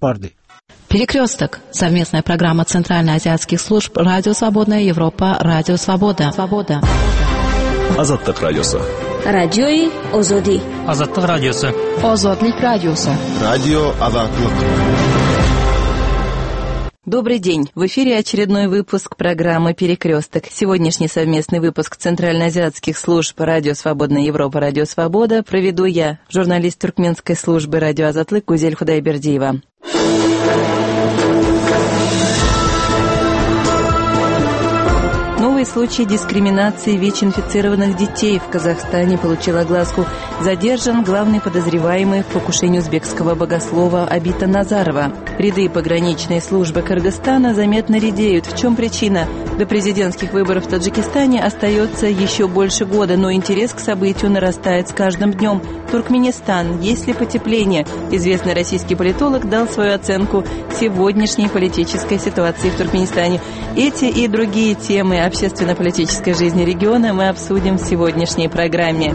bordi. Перекресток. Совместная программа Центральноазиатских служб Радио Свободная Европа, Радио Свобода. Азаттык радиосу. Радиои Озоди. Азаттык радиосу. Озодлик радиосу. Радио Азаттык. Добрый день. В эфире очередной выпуск программы «Перекресток». Сегодняшний совместный выпуск Центральноазиатских служб Радио Свободная Европа, Радио Свобода проведу я, журналист туркменской службы Радио Азатлык Гузель Худайбердиева. Новый случай дискриминации ВИЧ-инфицированных детей в Казахстане получил огласку. Задержан главный подозреваемый в покушении узбекского богослова Абита Назарова. Ряды пограничной службы Кыргызстана заметно редеют. В чем причина? До президентских выборов в Таджикистане остается еще больше года, но интерес к событию нарастает с каждым днем. Туркменистан. Есть ли потепление? Известный российский политолог дал свою оценку сегодняшней политической ситуации в Туркменистане. Эти и другие темы общественно-политической жизни региона мы обсудим в сегодняшней программе.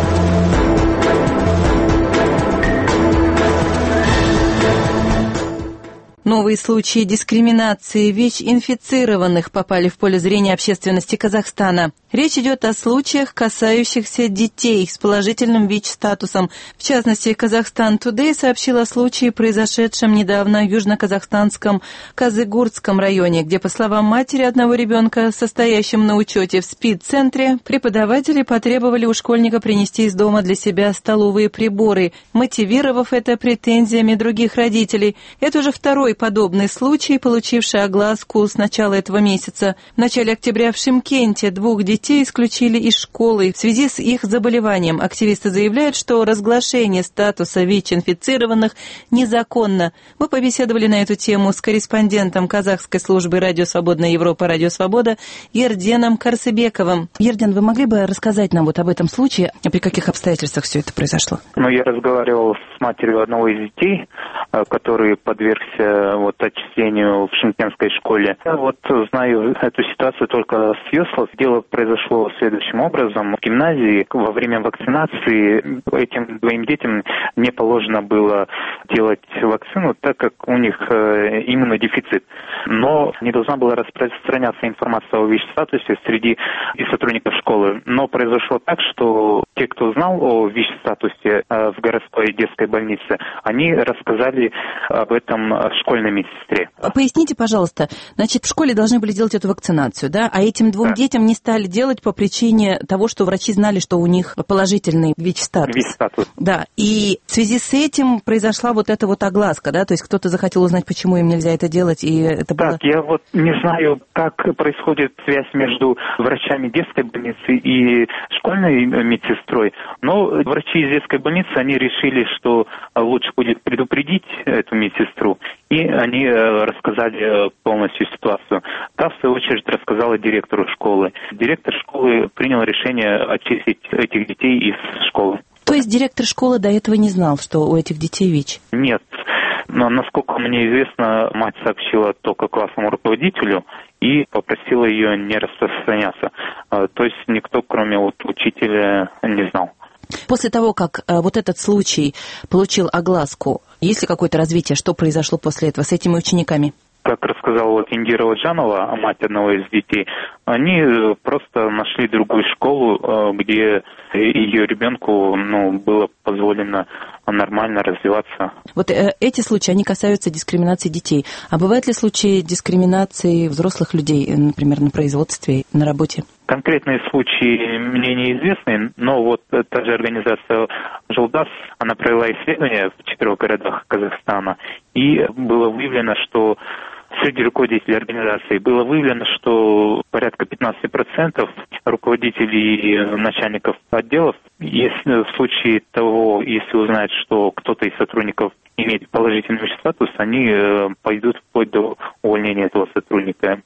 Новые случаи дискриминации ВИЧ-инфицированных попали в поле зрения общественности Казахстана. Речь идет о случаях, касающихся детей с положительным ВИЧ-статусом. В частности, Казахстан Today сообщил о случае, произошедшем недавно в южно-казахстанском Казыгуртском районе, где, по словам матери одного ребенка, состоящим на учете в СПИД-центре, преподаватели потребовали у школьника принести из дома для себя столовые приборы, мотивировав это претензиями других родителей. Это уже второй подобный случай, получивший огласку с начала этого месяца. В начале октября в Шымкенте двух детей исключили из школы в связи с их заболеванием. Активисты заявляют, что разглашение статуса ВИЧ-инфицированных незаконно. Мы побеседовали на эту тему с корреспондентом казахской службы Радио Свободная Европа, Радио Свобода Ерденом Карсыбековым. Ерден, вы могли бы рассказать нам вот об этом случае, при каких обстоятельствах все это произошло? Я разговаривал с матерью одного из детей, который подвергся отчислению в шымкентской школе. Я знаю эту ситуацию только с ее слов. Дело произошло следующим образом. В гимназии во время вакцинации этим двоим детям не положено было делать вакцину, так как у них иммунодефицит. Но не должна была распространяться информация о ВИЧ-статусе среди сотрудников школы. Но произошло так, что те, кто знал о ВИЧ-статусе в городской детской больнице, они рассказали об этом школьной медсестре. Поясните, пожалуйста, значит, в школе должны были делать эту вакцинацию, да? А этим двум детям не стали делать по причине того, что врачи знали, что у них положительный ВИЧ-статус. ВИЧ-статус. Да, и в связи с этим произошла эта огласка, да? То есть кто-то захотел узнать, почему им нельзя это делать, и это было... Так, я не знаю, как происходит связь между врачами детской больницы и школьной медсестрой, но врачи из детской больницы, они решили, что лучше будет предупредить эту медсестру, и они рассказали полностью ситуацию. Та, в свою очередь, рассказала директору школы. Директор школы принял решение отчислить этих детей из школы. То есть директор школы до этого не знал, что у этих детей ВИЧ? Нет. Но, насколько мне известно, мать сообщила только классному руководителю и попросила ее не распространяться. То есть никто, кроме учителя, не знал. После того, как этот случай получил огласку, есть ли какое-то развитие, что произошло после этого с этими учениками? Как рассказала Индира Ваджанова, мать одного из детей, они просто нашли другую школу, где ее ребенку было позволено нормально развиваться. Эти случаи, они касаются дискриминации детей. А бывают ли случаи дискриминации взрослых людей, например, на производстве, на работе? Конкретные случаи мне неизвестны, но та же организация «Жолдас», она провела исследование в 4 городах Казахстана, и было выявлено, что среди руководителей организации было выявлено, что порядка 15% руководителей и начальников отделов, если в случае того, если узнают, что кто-то из сотрудников имеет положительный статус, они пойдут вплоть до увольнения этого сотрудника.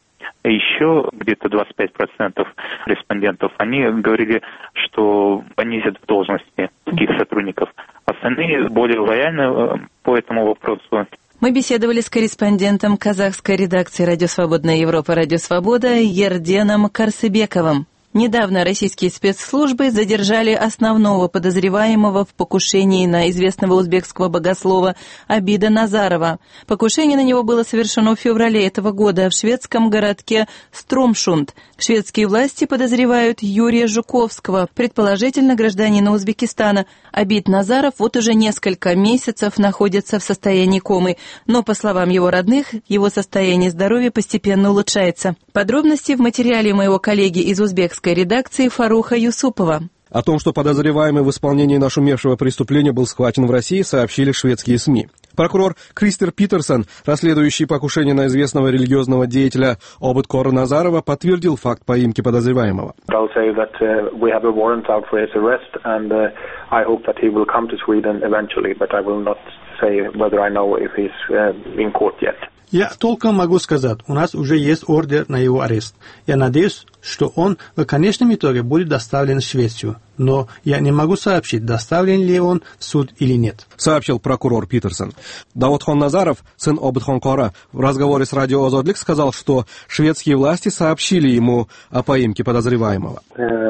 Еще где-то 25% респондентов, они говорили, что понизят в должности таких сотрудников. Остальные более лояльны по этому вопросу. Мы беседовали с корреспондентом казахской редакции «Радио Свободная Европа», «Радио Свобода» Ерденом Карсыбековым. Недавно российские спецслужбы задержали основного подозреваемого в покушении на известного узбекского богослова Абида Назарова. Покушение на него было совершено в феврале этого года в шведском городке Стромшунд. Шведские власти подозревают Юрия Жуковского, предположительно гражданина Узбекистана. Абид Назаров вот уже несколько месяцев находится в состоянии комы, но, по словам его родных, его состояние здоровья постепенно улучшается. Подробности в материале моего коллеги из узбекской редакции Фаруха Юсупова. О том, что подозреваемый в исполнении нашумевшего преступления был схвачен в России, сообщили шведские СМИ. Прокурор Кристер Питерсон, расследующий покушение на известного религиозного деятеля Обыдкора Назарова, подтвердил факт поимки подозреваемого. Я толком могу сказать, у нас уже есть ордер на его арест. Я надеюсь, что он в конечном итоге будет доставлен в Швецию. Но я не могу сообщить, доставлен ли он в суд или нет. Сообщил прокурор Питерсон. Даудхон Назаров, сын Обыдхонкора, в разговоре с радио Озодлик сказал, что шведские власти сообщили ему о поимке подозреваемого.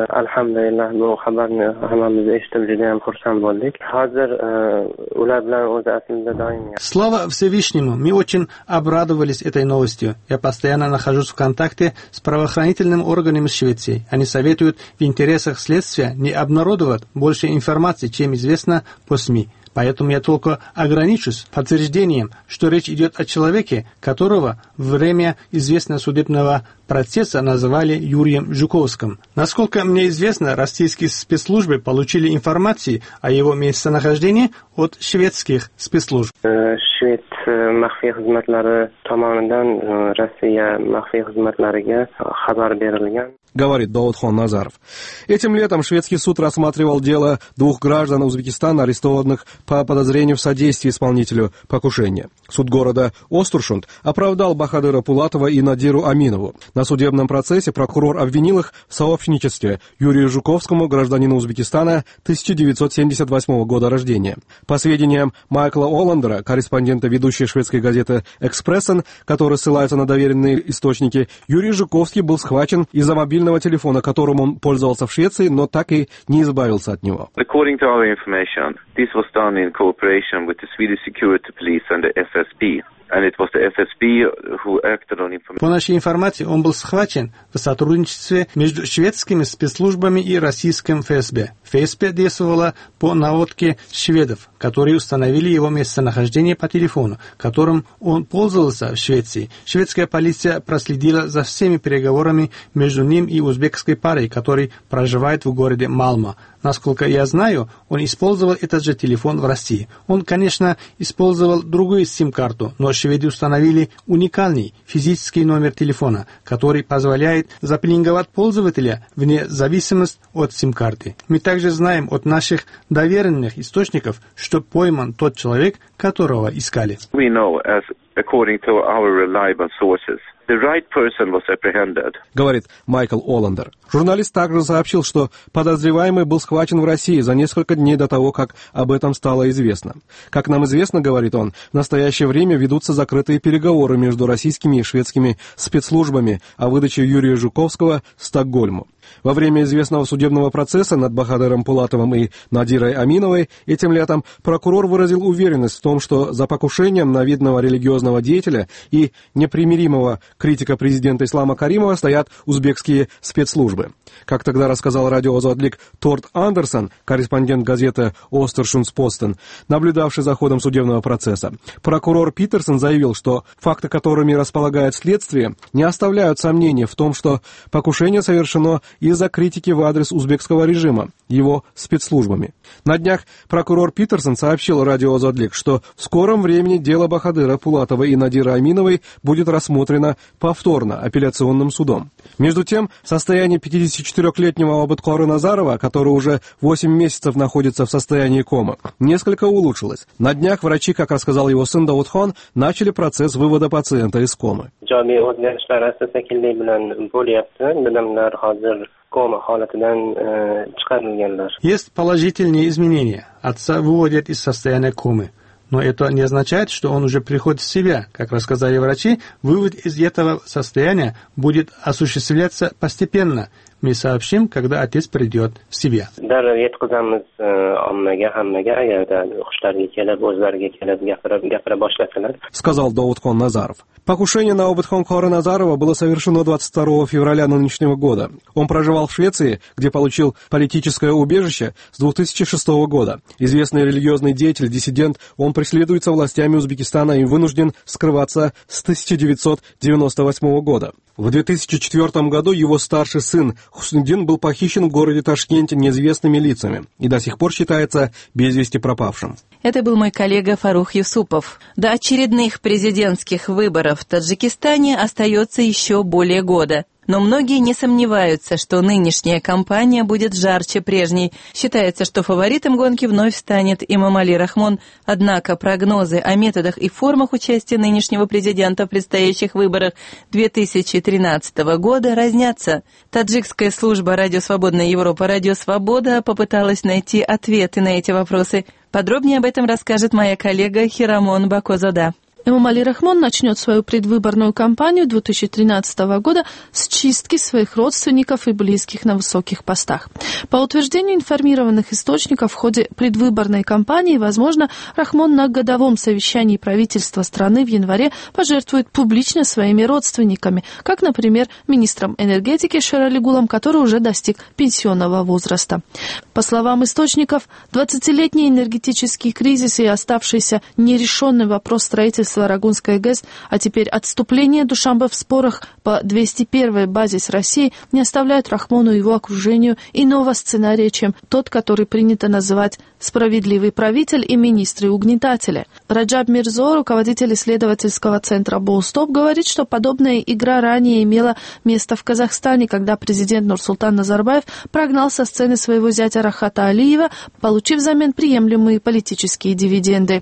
Слава Всевышнему, мы очень обрадовались этой новостью. Я постоянно нахожусь в контакте с правоохранительными органами Швеции. Они советуют в интересах следствия не обнародовать больше информации, чем известно по СМИ. Поэтому я только ограничусь подтверждением, что речь идет о человеке, которого во время известного судебного процесса называли Юрием Жуковским. Насколько мне известно, российские спецслужбы получили информацию о его местонахождении от шведских спецслужб. Швед maxfiy xizmatlari tomonidan Rossiya maxfiy xizmatlariga xabar berilgan. Говорит Даудхон Назаров. Этим летом шведский суд рассматривал дело 2 граждан Узбекистана, арестованных по подозрению в содействии исполнителю покушения. Суд города Остершунд оправдал Бахадыра Пулатова и Надиру Аминову. На судебном процессе прокурор обвинил их в сообщничестве Юрию Жуковскому, гражданину Узбекистана 1978 года рождения. По сведениям Майкла Оландера, корреспондента ведущей шведской газеты «Экспрессен», который ссылается на доверенные источники, Юрий Жуковский был схвачен из-за мобильного телефона, которым он пользовался в Швеции, но так и не избавился от него. According to our information, this was done in cooperation with the Swedish security police and the FSB. And it was the FSB who acted on information. По нашей информации, он был схвачен в сотрудничестве между шведскими спецслужбами и российским ФСБ. ФСБ действовала по наводке шведов, которые установили его местонахождение по телефону, которым он пользовался в Швеции. Шведская полиция проследила за всеми переговорами между ним и узбекской парой, который проживает в городе Малма. Насколько я знаю, он использовал этот же телефон в России. Он, конечно, использовал другую сим-карту, но шведы установили уникальный физический номер телефона, который позволяет запеленговать пользователя вне зависимости от сим-карты. Мы также знаем от наших доверенных источников, что пойман тот человек, которого искали. We know, as according to our reliable sources, the right person was apprehended. Говорит Майкл Оландер. Журналист также сообщил, что подозреваемый был схвачен в России за несколько дней до того, как об этом стало известно. Как нам известно, говорит он, в настоящее время ведутся закрытые переговоры между российскими и шведскими спецслужбами о выдаче Юрия Жуковского Стокгольму. Во время известного судебного процесса над Бахадыром Пулатовым и Надирой Аминовой этим летом прокурор выразил уверенность в том, что за покушением на видного религиозного деятеля и непримиримого критика президента Ислама Каримова стоят узбекские спецслужбы. Как тогда рассказал радио Озодлик Торт Андерсон, корреспондент газеты Остершундспостен, наблюдавший за ходом судебного процесса, прокурор Питерсон заявил, что факты, которыми располагает следствие, не оставляют сомнений в том, что покушение совершено из-за критики в адрес узбекского режима, его спецслужбами. На днях прокурор Питерсон сообщил радио Озодлик, что в скором времени дело Бахадыра Пулатова и Надиры Аминовой будет рассмотрено повторно апелляционным судом. Между тем, состояние 54-летнего Обыдкора Назарова, который уже 8 месяцев находится в состоянии комы, несколько улучшилось. На днях врачи, как рассказал его сын Даудхон, начали процесс вывода пациента из комы. Есть положительные изменения. Отца выводят из состояния комы. Но это не означает, что он уже приходит в себя. Как рассказали врачи, вывод из этого состояния будет осуществляться постепенно. Мы сообщим, когда отец придет в себя. Сказал Даудхон Назаров. Покушение на Обидхон Назарова было совершено 22 февраля нынешнего года. Он проживал в Швеции, где получил политическое убежище с 2006 года. Известный религиозный деятель, диссидент, он преследуется властями Узбекистана и вынужден скрываться с 1998 года. В 2004 году его старший сын Хусниддин был похищен в городе Ташкенте неизвестными лицами и до сих пор считается без вести пропавшим. Это был мой коллега Фарух Юсупов. До очередных президентских выборов в Таджикистане остается еще более года. Но многие не сомневаются, что нынешняя кампания будет жарче прежней. Считается, что фаворитом гонки вновь станет Эмомали Рахмон. Однако прогнозы о методах и формах участия нынешнего президента в предстоящих выборах 2013 года разнятся. Таджикская служба «Радио Свободная Европа» «Радио Свобода» попыталась найти ответы на эти вопросы. Подробнее об этом расскажет моя коллега Хирамон Бакозода. Эмомали Рахмон начнет свою предвыборную кампанию 2013 года с чистки своих родственников и близких на высоких постах. По утверждению информированных источников, в ходе предвыборной кампании, возможно, Рахмон на годовом совещании правительства страны в январе пожертвует публично своими родственниками, как, например, министром энергетики Шерали Гулом, который уже достиг пенсионного возраста. По словам источников, 20-летний энергетический кризис и оставшийся нерешенный вопрос строительства Рагунской ГЭС, а теперь отступление Душанбе в спорах по 201-й базе с Россией не оставляют Рахмону и его окружению иного сценария, чем тот, который принято называть «справедливый правитель» и «министры-угнетатели». Раджаб Мирзо, руководитель исследовательского центра «Болстоп», говорит, что подобная игра ранее имела место в Казахстане, когда президент Нурсултан Назарбаев прогнал со сцены своего зятя Рахата Алиева, получив взамен приемлемые политические дивиденды.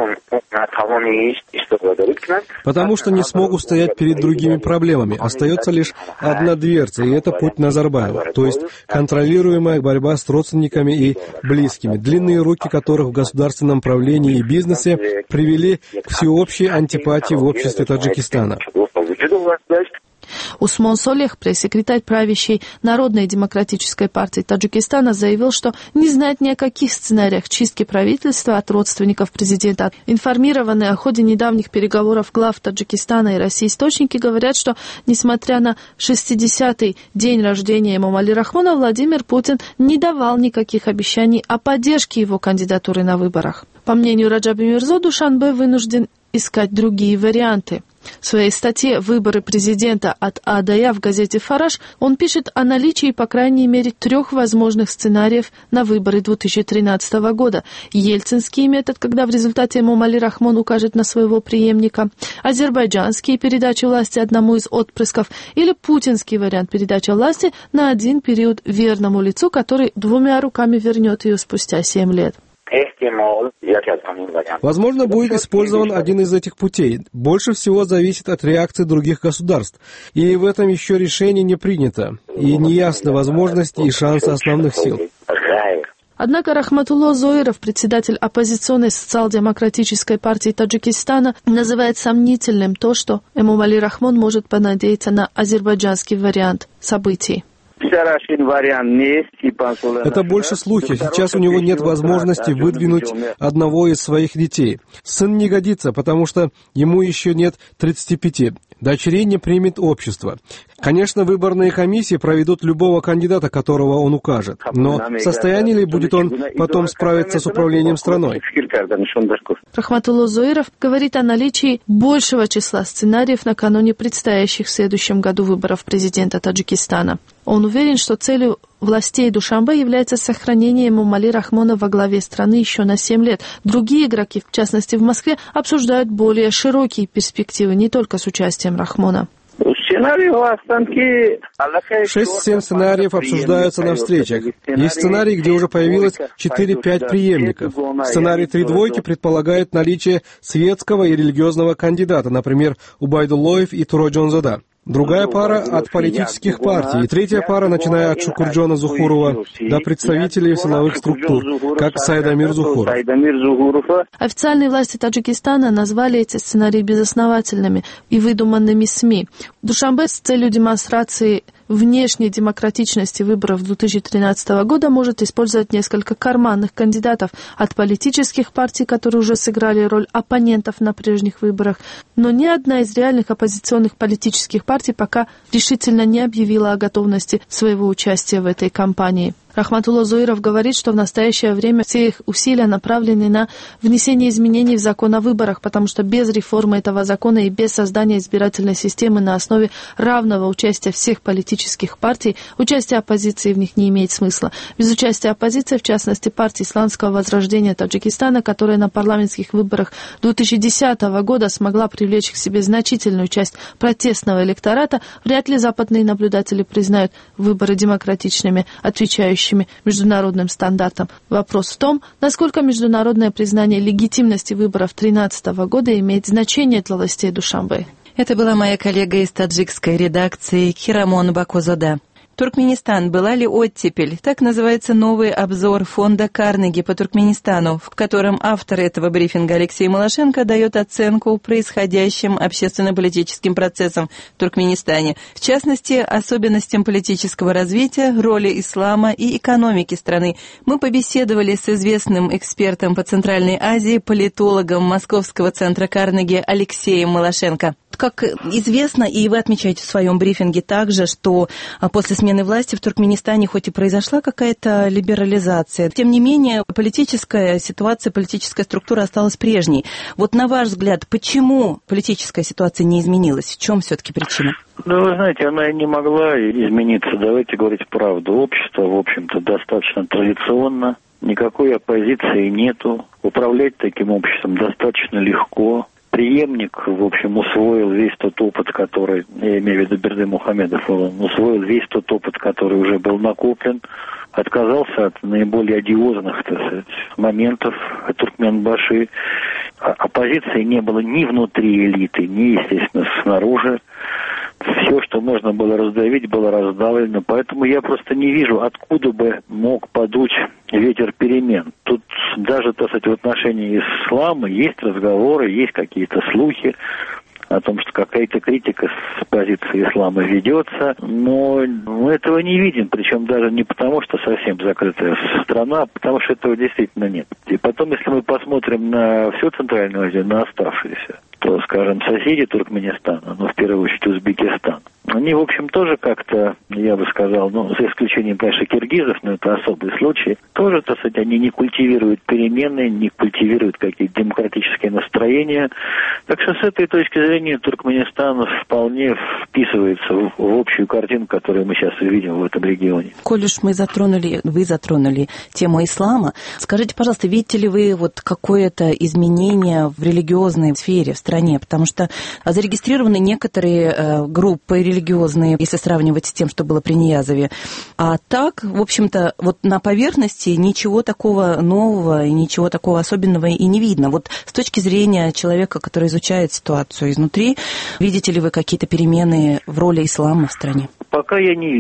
Потому что не смогут стоять перед другими проблемами. Остается лишь одна дверца, и это путь Назарбаева, то есть контролируемая борьба с родственниками и близкими, длинные руки которых в государственном правлении и бизнесе привели к всеобщей антипатии в обществе Таджикистана. Усмон Солех, пресс-секретарь правящей Народной демократической партии Таджикистана, заявил, что не знает ни о каких сценариях чистки правительства от родственников президента. Информированные о ходе недавних переговоров глав Таджикистана и России источники говорят, что, несмотря на 60-й день рождения Эмомали Рахмона, Владимир Путин не давал никаких обещаний о поддержке его кандидатуры на выборах. По мнению Раджаба Мирзо, Душанбе вынужден искать другие варианты. В своей статье «Выборы президента от А до Я» в газете «Фараж» он пишет о наличии, по крайней мере, 3 возможных сценариев на выборы 2013 года. Ельцинский метод, когда в результате Эмомали Рахмон укажет на своего преемника, азербайджанские передачи власти одному из отпрысков или путинский вариант передачи власти на один период верному лицу, который 2 руками вернет ее спустя 7 лет. Возможно, будет использован один из этих путей. Больше всего зависит от реакции других государств. И в этом еще решение не принято. И неясны возможности и шансы основных сил. Однако Рахматулло Зоиров, председатель оппозиционной социал-демократической партии Таджикистана, называет сомнительным то, что Эмомали Рахмон может понадеяться на азербайджанский вариант событий. Это больше слухи. Сейчас у него нет возможности выдвинуть одного из своих детей. Сын не годится, потому что ему еще нет 35. Дочерей не примет общество. Конечно, выборные комиссии проведут любого кандидата, которого он укажет. Но в состоянии ли будет он потом справиться с управлением страной? Рахматулло Зоиров говорит о наличии большего числа сценариев накануне предстоящих в следующем году выборов президента Таджикистана. Он уверен, что целью властей Душанбе является сохранение Эмомали Рахмона во главе страны еще на 7 лет. Другие игроки, в частности в Москве, обсуждают более широкие перспективы, не только с участием Рахмона. 6-7 сценариев обсуждаются на встречах. Есть сценарий, где уже появилось 4-5 преемников. Сценарий 3 двойки предполагает наличие светского и религиозного кандидата, например, Убайдуллоев и Туроджонзада. Другая пара от политических партий, и третья пара, начиная от Шукурджона Зухурова до представителей силовых структур, как Сайдамир Зухуров. Официальные власти Таджикистана назвали эти сценарии безосновательными и выдуманными СМИ. В Душанбе с целью демонстрации внешней демократичности выборов 2013 года может использовать несколько карманных кандидатов от политических партий, которые уже сыграли роль оппонентов на прежних выборах, но ни одна из реальных оппозиционных политических партий пока решительно не объявила о готовности своего участия в этой кампании. Рахматулла Зуиров говорит, что в настоящее время все их усилия направлены на внесение изменений в закон о выборах, потому что без реформы этого закона и без создания избирательной системы на основе равного участия всех политических партий, участие оппозиции в них не имеет смысла. Без участия оппозиции, в частности партии Исламского возрождения Таджикистана, которая на парламентских выборах 2010 года смогла привлечь к себе значительную часть протестного электората, вряд ли западные наблюдатели признают выборы демократичными, отвечающими международным стандартам. Вопрос в том, насколько международное признание легитимности выборов 2013 года имеет значение для властей Душанбе. Это была моя коллега из таджикской редакции Кирамон Бакозада. Туркменистан. Была ли оттепель? Так называется новый обзор фонда Карнеги по Туркменистану, в котором автор этого брифинга Алексей Малашенко дает оценку происходящим общественно-политическим процессам в Туркменистане. В частности, особенностям политического развития, роли ислама и экономики страны. Мы побеседовали с известным экспертом по Центральной Азии, политологом Московского центра Карнеги Алексеем Малашенко. Как известно, и вы отмечаете в своем брифинге также, что после смены власти в Туркменистане хоть и произошла какая-то либерализация, тем не менее политическая ситуация, политическая структура осталась прежней. Вот на ваш взгляд, почему политическая ситуация не изменилась? В чем все-таки причина? Ну, вы знаете, она и не могла измениться. Давайте говорить правду. Общество, в общем-то, достаточно традиционно. Никакой оппозиции нету. Управлять таким обществом достаточно легко. Преемник, в общем, усвоил весь тот опыт, который, я имею в виду Берды Мухамедов, он усвоил весь тот опыт, который уже был накоплен, отказался от наиболее одиозных, так сказать, моментов Туркменбаши. Оппозиции не было ни внутри элиты, ни, естественно, снаружи. Все, что можно было раздавить, было раздавлено. Поэтому я просто не вижу, откуда бы мог подуть ветер перемен. Тут даже, так сказать, в отношении ислама есть разговоры, есть какие-то слухи о том, что какая-то критика с позиции ислама ведется, но мы этого не видим, причем даже не потому, что совсем закрытая страна, а потому что этого действительно нет. И потом, если мы посмотрим на всю Центральную Азию, на оставшиеся, то, скажем, соседи Туркменистана, ну, в первую очередь Узбекистан, они, в общем, тоже как-то, я бы сказал, ну, за исключением, конечно, киргизов, но это особый случай, тоже, так сказать, они не культивируют перемены, не культивируют какие-то демократические настроения. Так что с этой точки зрения Туркменистан вполне вписывается в общую картину, которую мы сейчас видим в этом регионе. Коль уж вы затронули тему ислама, скажите, пожалуйста, видите ли вы вот какое-то изменение в религиозной сфере в стране? Потому что зарегистрированы некоторые группы религиозные, если сравнивать с тем, что было при Ниязове. А так, в общем-то, вот на поверхности ничего такого нового и ничего такого особенного и не видно. Вот с точки зрения человека, который изучает ситуацию изнутри, видите ли вы какие-то перемены в роли ислама в стране? Пока я не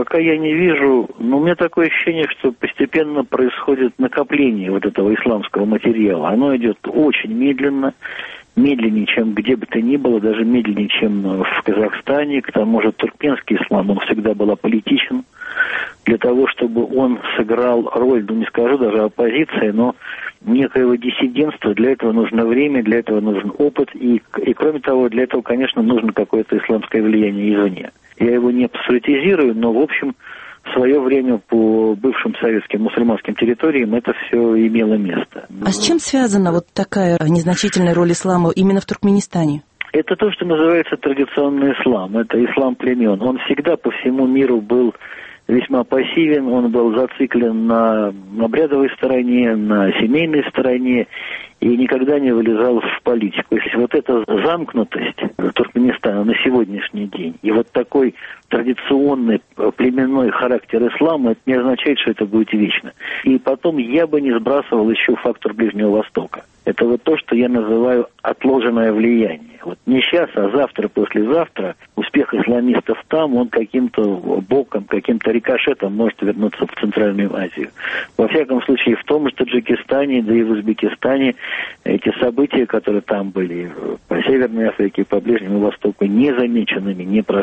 вижу, но у меня такое ощущение, что постепенно происходит накопление вот этого исламского материала. Оно идет очень медленно, медленнее, чем где бы то ни было, даже медленнее, чем в Казахстане. К тому же туркменский ислам, он всегда был аполитичен. Для того, чтобы он сыграл роль, ну не скажу даже оппозиции, но некоего диссидентства, для этого нужно время, для этого нужен опыт, и кроме того, для этого, конечно, нужно какое-то исламское влияние извне. Я его не абсолютизирую, но, в общем, в свое время по бывшим советским мусульманским территориям это все имело место. А с чем связана вот такая незначительная роль ислама именно в Туркменистане? Это то, что называется традиционный ислам. Это ислам племен. Он всегда по всему миру был весьма пассивен, он был зациклен на обрядовой стороне, на семейной стороне и никогда не вылезал в политику. Если вот эта замкнутость Туркменистана на сегодняшний день и вот такой традиционный племенной характер ислама, это не означает, что это будет вечно. И потом я бы не сбрасывал еще фактор Ближнего Востока. Это вот то, что я называю отложенное влияние. Вот не сейчас, а завтра, послезавтра успех исламистов там, он каким-то боком, каким-то рикошетом может вернуться в Центральную Азию. Во всяком случае, в том же Таджикистане, да и в Узбекистане эти события, которые там были, по Северной Африке, по Ближнему Востоку, незамеченными не прошли.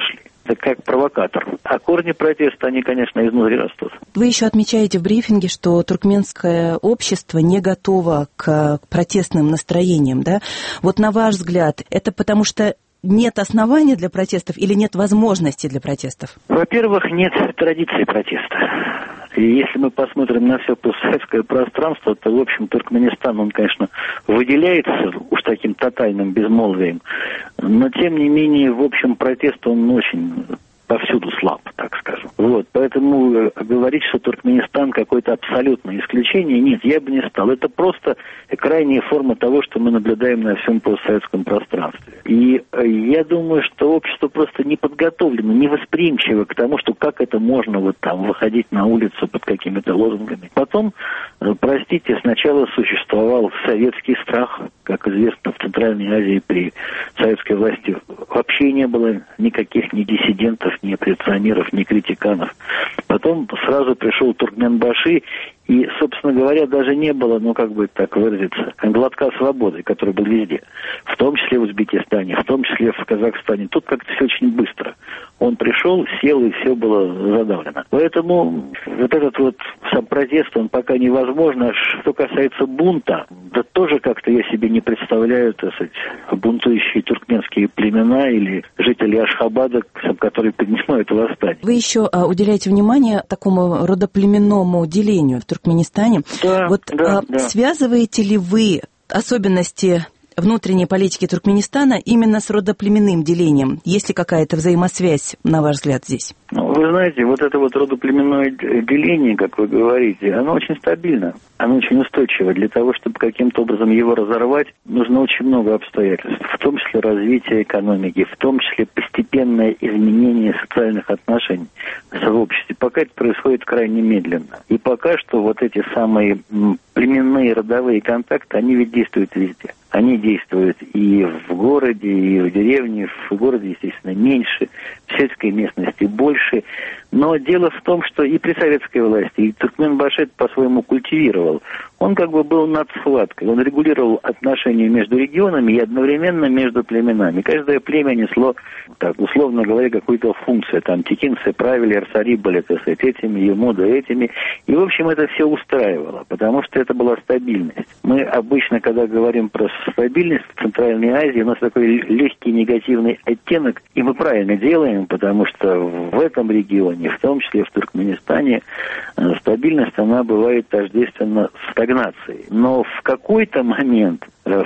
Это как провокатор. А корни протеста, они, конечно, изнутри растут. Вы еще отмечаете в брифинге, что туркменское общество не готово к протестным настроениям, да? Вот на ваш взгляд, это потому что нет оснований для протестов или нет возможности для протестов? Во-первых, нет традиции протеста. И если мы посмотрим на все постсоветское пространство, то, в общем, Туркменистан, он, конечно, выделяется уж таким тотальным безмолвием, но, тем не менее, в общем, протест, он очень повсюду слаб, так скажем. Вот, поэтому говорить, что Туркменистан какое-то абсолютное исключение, нет, я бы не стал. Это просто крайняя форма того, что мы наблюдаем на всем постсоветском пространстве. И я думаю, что общество просто не подготовлено, не восприимчиво к тому, что как это можно вот там выходить на улицу под какими-то лозунгами. Потом, простите, сначала существовал советский страх, как известно, в Центральной Азии при советской власти вообще не было никаких ни диссидентов, ни оппозиционеров, ни критиканов. Потом сразу пришел Туркменбаши, и, собственно говоря, даже не было, ну, как бы так выразиться, глотка свободы, который был везде. В том числе в Узбекистане, в том числе в Казахстане. Тут как-то все очень быстро. Он пришел, сел, и все было задавлено. Поэтому вот этот вот сам протест, он пока невозможен. А что касается бунта, да тоже как-то я себе не представляю, так сказать, бунтующие туркменские племена или жители Ашхабада, которые поднимают восстание. Вы еще уделяете внимание такому родоплеменному делению в Туркменистане. Да, вот да. Связываете ли вы особенности внутренней политики Туркменистана именно с родоплеменным делением? Есть ли какая-то взаимосвязь, на ваш взгляд, здесь? Ну, вы знаете, вот это вот родоплеменное деление, как вы говорите, оно очень стабильно, оно очень устойчиво. Для того, чтобы каким-то образом его разорвать, нужно очень много обстоятельств, в том числе развитие экономики, в том числе постепенное изменение социальных отношений в обществе. Пока это происходит крайне медленно. И пока что вот эти самые племенные родовые контакты, они ведь действуют везде. Они действуют и в городе, и в деревне. В городе, естественно, меньше, в сельской местности больше. Но дело в том, что и при советской власти, и Туркменбаши это по-своему культивировал. Он как бы был над схваткой. Он регулировал отношения между регионами и одновременно между племенами. Каждое племя несло, так, условно говоря, какую-то функцию. Там текинцы правили, арсари были, так сказать, этими, емуды этими. И, в общем, это все устраивало, потому что это была стабильность. Мы обычно, когда говорим про стабильность в Центральной Азии, у нас такой легкий негативный оттенок, и мы правильно делаем, потому что в этом регионе, в том числе в Туркменистане, стабильность, она бывает тождественна стагнацией. Но в какой-то момент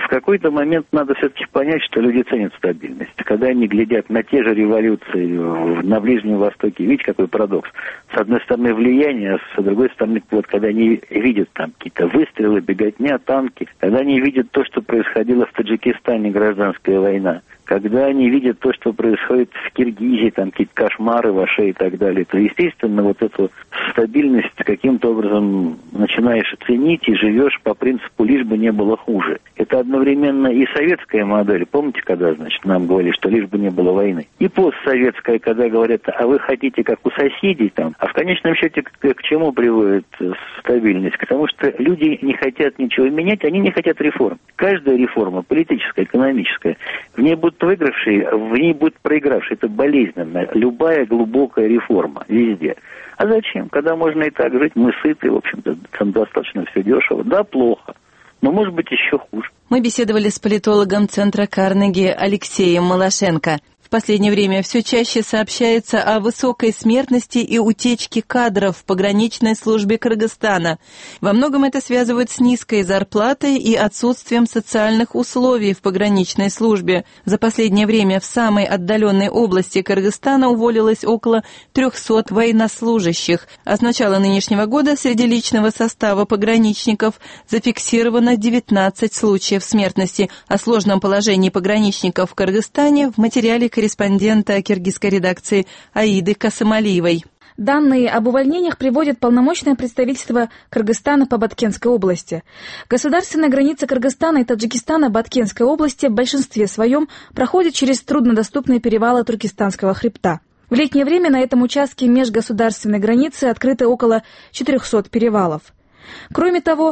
надо все-таки понять, что люди ценят стабильность. Когда они глядят на те же революции на Ближнем Востоке, видите, какой парадокс. С одной стороны влияние, а с другой стороны, вот когда они видят там какие-то выстрелы, беготня, танки, когда они видят то, что происходило в Таджикистане, гражданская война, когда они видят то, что происходит в Киргизии, там какие-то кошмары ваши и так далее, то, естественно, вот эту стабильность каким-то образом начинаешь ценить и живешь по принципу «лишь бы не было хуже». Это одновременно и советская модель, помните, когда, значит, нам говорили, что лишь бы не было войны, и постсоветская, когда говорят, а вы хотите как у соседей там, а в конечном счете к чему приводит стабильность? К тому, что люди не хотят ничего менять, они не хотят реформ. Каждая реформа, политическая, экономическая, в ней будут выигравшие, в ней будут проигравшие. Это болезненно. Любая глубокая реформа везде. А зачем? Когда можно и так жить, мы сыты, в общем-то, там достаточно все дешево. Да, плохо. Но может быть еще хуже. Мы беседовали с политологом Центра Карнеги Алексеем Малашенко. В последнее время все чаще сообщается о высокой смертности и утечке кадров в пограничной службе Кыргызстана. Во многом это связывают с низкой зарплатой и отсутствием социальных условий в пограничной службе. За последнее время в самой отдаленной области Кыргызстана уволилось около 300 военнослужащих. А с начала нынешнего года среди личного состава пограничников зафиксировано 19 случаев смертности. О сложном положении пограничников в Кыргызстане в материале корреспондента киргизской редакции Аиды Касымалиевой. Данные об увольнениях приводит полномочное представительство Кыргызстана по Баткенской области. Государственная граница Кыргызстана и Таджикистана Баткенской области в большинстве своем проходит через труднодоступные перевалы Туркестанского хребта. В летнее время на этом участке межгосударственной границы открыто около 400 перевалов. Кроме того,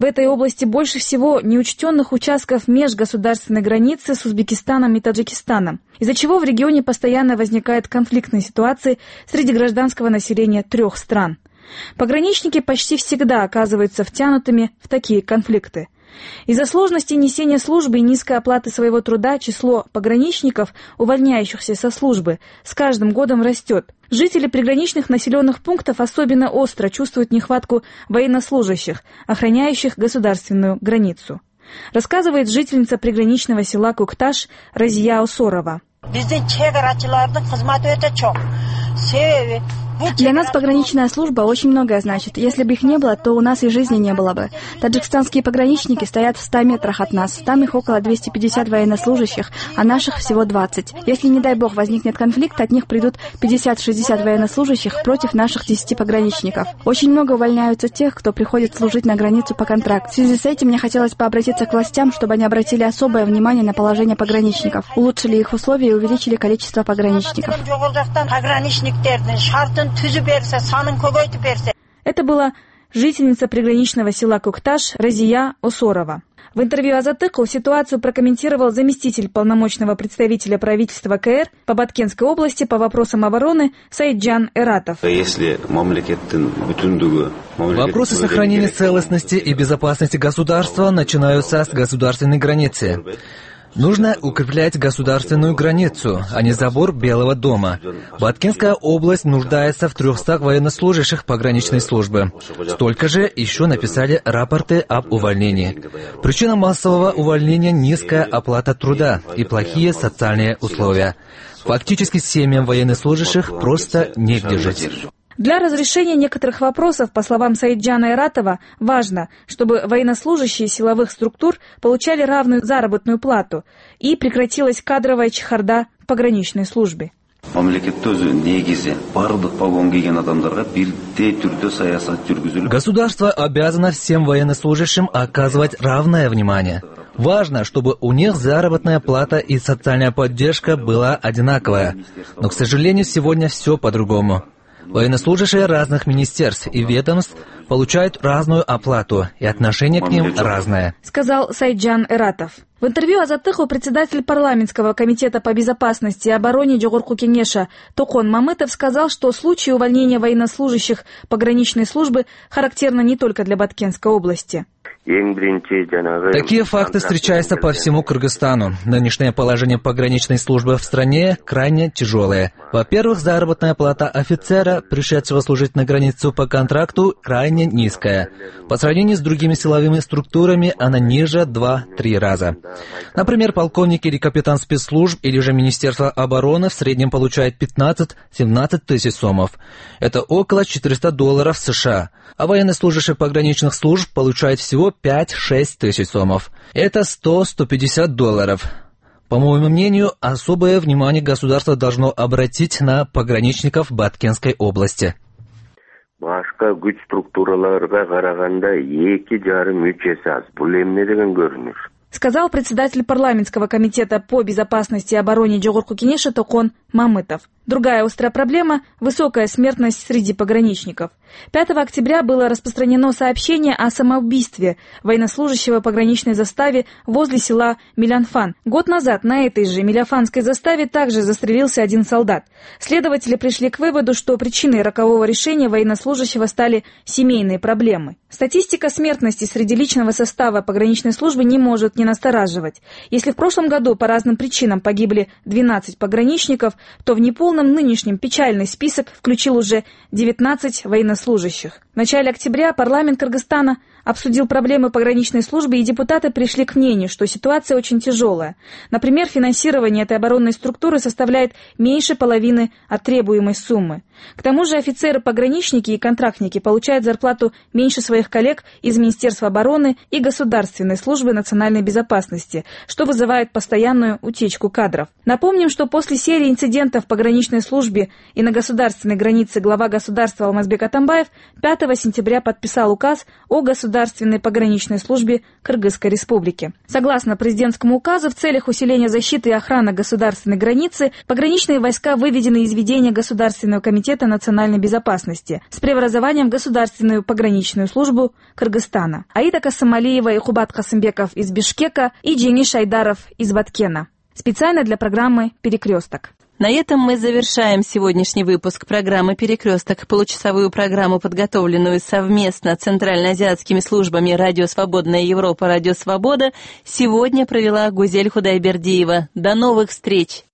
В этой области больше всего неучтенных участков межгосударственной границы с Узбекистаном и Таджикистаном, из-за чего в регионе постоянно возникают конфликтные ситуации среди гражданского населения 3 стран. Пограничники почти всегда оказываются втянутыми в такие конфликты. Из-за сложности несения службы и низкой оплаты своего труда число пограничников, увольняющихся со службы, с каждым годом растет. Жители приграничных населенных пунктов особенно остро чувствуют нехватку военнослужащих, охраняющих государственную границу. Рассказывает жительница приграничного села Кукташ Разия Осорова. Для нас пограничная служба очень многое значит. Если бы их не было, то у нас и жизни не было бы. Таджикистанские пограничники стоят в 100 метрах от нас. Там их около 250 военнослужащих, а наших всего 20. Если, не дай бог, возникнет конфликт, от них придут 50-60 военнослужащих против наших 10 пограничников. Очень много увольняются тех, кто приходит служить на границу по контракту. В связи с этим мне хотелось бы обратиться к властям, чтобы они обратили особое внимание на положение пограничников, улучшили их условия и увеличили количество пограничников. Это была жительница приграничного села Кукташ Разия Осорова. В интервью Азатыку ситуацию прокомментировал заместитель полномочного представителя правительства КР по Баткенской области по вопросам обороны Саиджан Эратов. Вопросы сохранения целостности и безопасности государства начинаются с государственной границы. Нужно укреплять государственную границу, а не забор Белого дома. Баткенская область нуждается в 300 военнослужащих пограничной службы. Столько же еще написали рапорты об увольнении. Причина массового увольнения – низкая оплата труда и плохие социальные условия. Фактически семьям военнослужащих просто негде жить. Для разрешения некоторых вопросов, по словам Саиджана Эратова, важно, чтобы военнослужащие силовых структур получали равную заработную плату и прекратилась кадровая чехарда в пограничной службе. Государство обязано всем военнослужащим оказывать равное внимание. Важно, чтобы у них заработная плата и социальная поддержка была одинаковая. Но, к сожалению, сегодня все по-другому. Военнослужащие разных министерств и ведомств получают разную оплату, и отношение к ним разное, сказал Саиджан Эратов. В интервью Азатыху председатель парламентского комитета по безопасности и обороне Джогорку Кенеша Токон Мамытов сказал, что случаи увольнения военнослужащих пограничной службы характерны не только для Баткенской области. Такие факты встречаются по всему Кыргызстану. Нынешнее положение пограничной службы в стране крайне тяжелое. Во-первых, заработная плата офицера, пришедшего служить на границу по контракту, крайне низкая. По сравнению с другими силовыми структурами, она ниже 2-3 раза. Например, полковник или капитан спецслужб или же Министерство обороны в среднем получает 15-17 тысяч сомов. Это около $400 США. А военнослужащий пограничных служб получает всего 5-6 тысяч сомов. Это $100-150. По моему мнению, особое внимание государство должно обратить на пограничников Баткенской области. Сказал председатель парламентского комитета по безопасности и обороне Джогорку Кенеша Токон Мамытов. Другая острая проблема – высокая смертность среди пограничников. 5 октября было распространено сообщение о самоубийстве военнослужащего пограничной заставе возле села Милянфан. Год назад на этой же Милянфанской заставе также застрелился один солдат. Следователи пришли к выводу, что причиной рокового решения военнослужащего стали семейные проблемы. Статистика смертности среди личного состава пограничной службы не может не настораживать. Если в прошлом году по разным причинам погибли 12 пограничников, то в неполном нынешнем печальный список включил уже 19 военнослужащих. В начале октября парламент Кыргызстана обсудил проблемы пограничной службы, и депутаты пришли к мнению, что ситуация очень тяжелая. Например, финансирование этой оборонной структуры составляет меньше половины от требуемой суммы. К тому же офицеры-пограничники и контрактники получают зарплату меньше своих коллег из Министерства обороны и Государственной службы национальной безопасности, что вызывает постоянную утечку кадров. Напомним, что после серии инцидентов в пограничной службе и на государственной границе глава государства Алмазбек Атамбаев 5 сентября подписал указ о государственной Государственной пограничной службе Кыргызской Республики. Согласно президентскому указу, в целях усиления защиты и охраны государственной границы пограничные войска выведены из ведения Государственного комитета национальной безопасности с преобразованием в Государственную пограничную службу Кыргызстана. Аида Касымалиева и Хубат Касымбеков из Бишкека и Джениш Айдаров из Баткена. Специально для программы «Перекресток». На этом мы завершаем сегодняшний выпуск программы «Перекресток». Получасовую программу, подготовленную совместно центральноазиатскими службами «Радио Свободная Европа», «Радио Свобода», сегодня провела Гузель Худайбердиева. До новых встреч!